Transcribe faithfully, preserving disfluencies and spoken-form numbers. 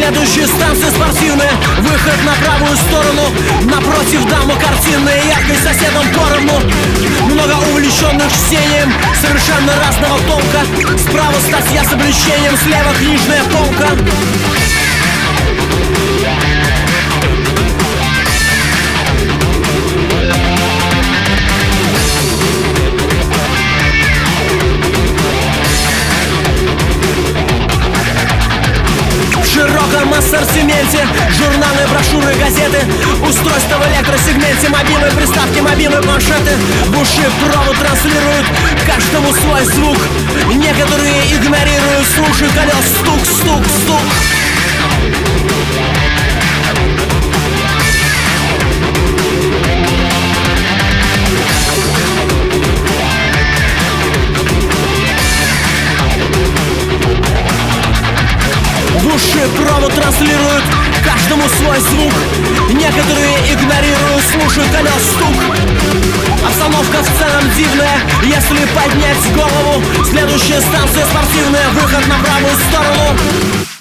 Следующая станция спортивная, выход на правую сторону. Напротив дамы картинная, яркой соседом поровну. Много увлеченных чтением, совершенно разного толка. Справа статья с облегчением, слева книжная полка. В широком ассортименте журналы, брошюры, газеты, устройства в электросегменте, мобильные приставки, мобильные планшеты. В уши провод транслируют, каждому свой звук. Некоторые игнорируют, слушают колес стук, стук, стук. В уши провод транслируют, каждому свой звук. Некоторые игнорируют, слушают колес стук. Обстановка в целом дивная, если поднять голову. Следующая станция спортивная, выход на правую сторону.